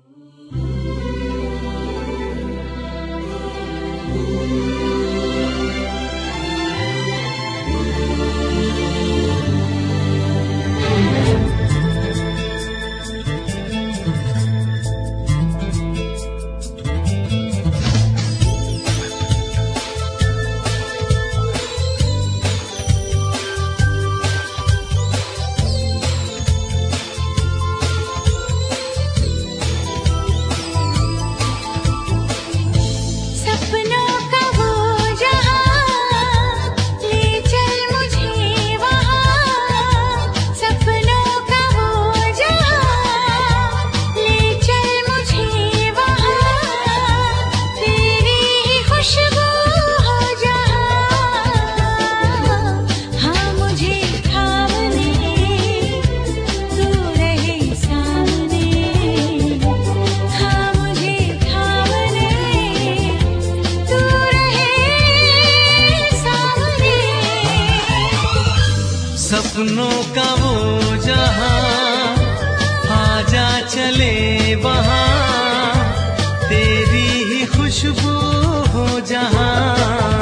सपनों का वो जहां, आजा चले वहां, तेरी ही खुशबू हो जहां।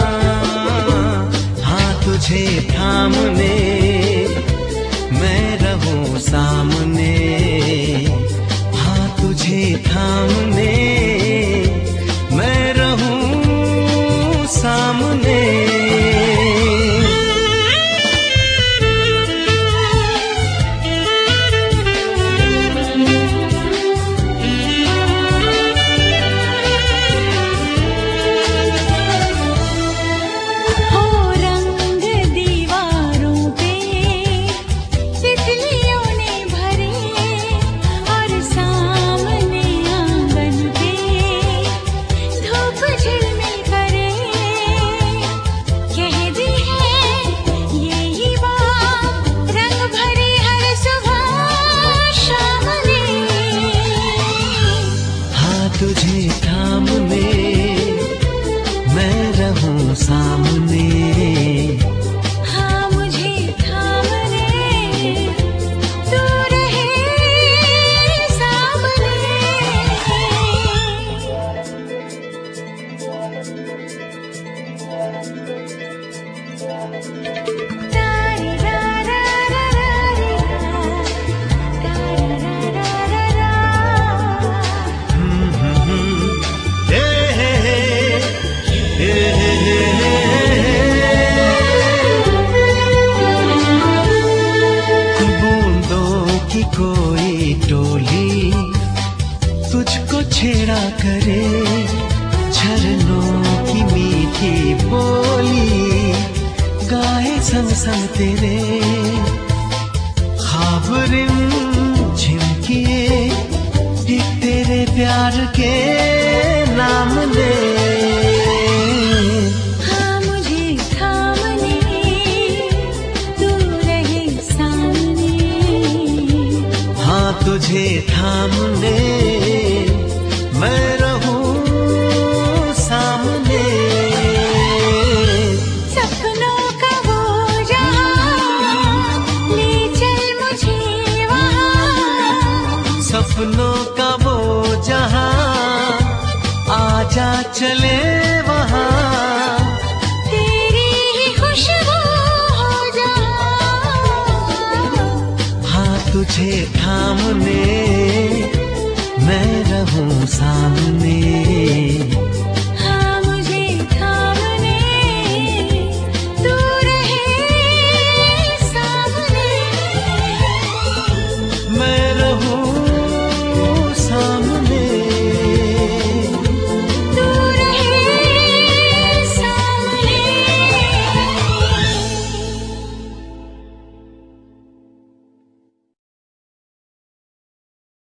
हाँ तुझे थामने मैं रहूं सामने, हाँ तुझे थामने मैं रहूं सामने। तुझे थामने मैं रहूं सामने, हाँ मुझे थामने तू रहे सामने। कोई टोली तुझको छेड़ा करे, झरनों की मीठी बोली गाए संग संग तेरे, ख्वाब रिमझिम किए एक तेरे प्यार के नाम ले। तुझे थामने मैं रहूं सामने, सपनों का वो जहां ले चल मुझे वहां, सपनों का वो जहां आजा चले वहां, तेरी ही खुशबू हो जहां। हाँ तुझे थामने मैं रहूं सामने।